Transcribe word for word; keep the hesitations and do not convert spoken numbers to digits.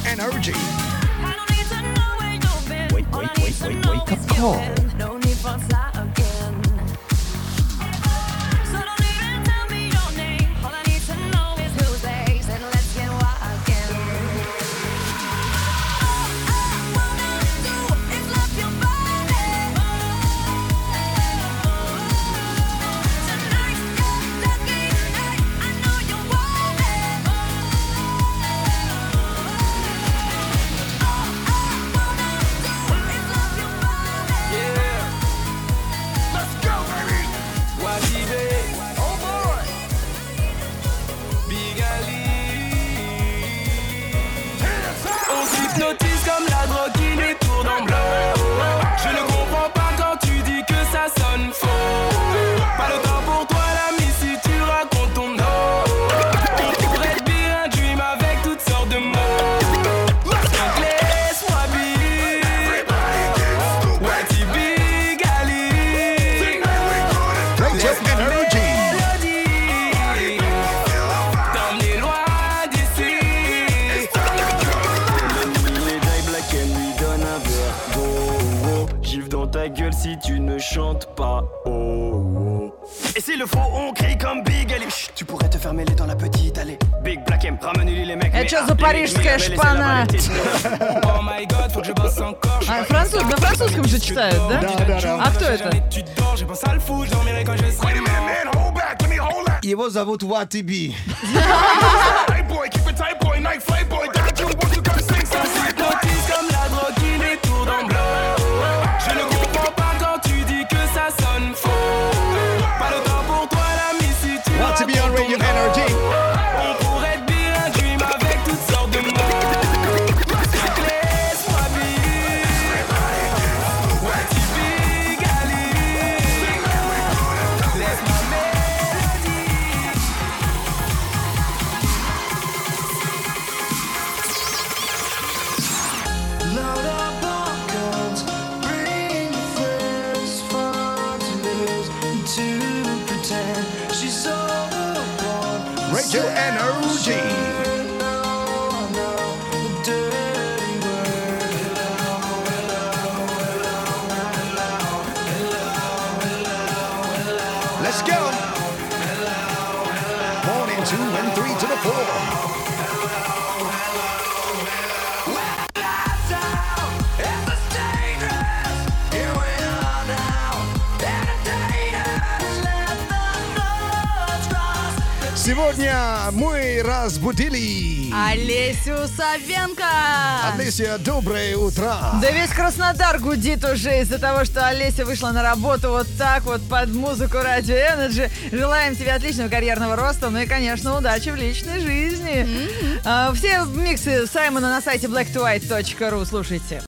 Energy. Wait, wait, wait, wait, wake up call. Notice comme la drogue qui nous tourne en blanc. Je ne comprends pas quand tu dis que ça sonne faux. Pas le temps pour toi l'ami si tu racontes ton nom. On pourrait te dire un dream avec toutes sortes de mots. Donc laisse-moi be. Ouais tu big Ali. Radio Energy. T'emmener loin d'ici. Gifle dans ta gueule si tu ne chantes pas. Oh, oh. Et s'il le faut, on crie comme Big Ali. Chut, tu pourrais te faire mêler dans la petite allée. Big Black M, ramène-lui les mecs. Это что за парижская шпана? Oh my god, faut que je bosse encore. А, француз, на французском же читают, да? Да, да, да. А кто это? Tu dors, je pense à le fou, je dormirai quand je serai mort. Его зовут Ватиби. Notice comme la drogue qui nous tourne en blanc. Je ne comprends pas quand tu dis que ça sonne faux. Pas le temps pour toi l'ami si tu Watibi on Radio Energy. On pourrait te dire un dream avec toutes sortes de mots. Donc laisse-moi vivre. Ouais tu big Ali. Laisse-moi mélodie. Load up on guns, bring your friends, fun to lose and to pretend she's overboard. Radio Energy. No, no, the dirty word. Hello, hello, hello, hello, hello, hello. Let's go. One and two and three to the four. Сегодня мы разбудили. Олесю Савенко! Олеся, доброе утро. Да весь Краснодар гудит уже из-за того, что Олеся вышла на работу вот так вот под музыку Радио Energy. Желаем тебе отличного карьерного роста, ну и, конечно, удачи в личной жизни. Mm-hmm. А, все миксы Саймона на сайте блэк ту вайт точка ру слушайте.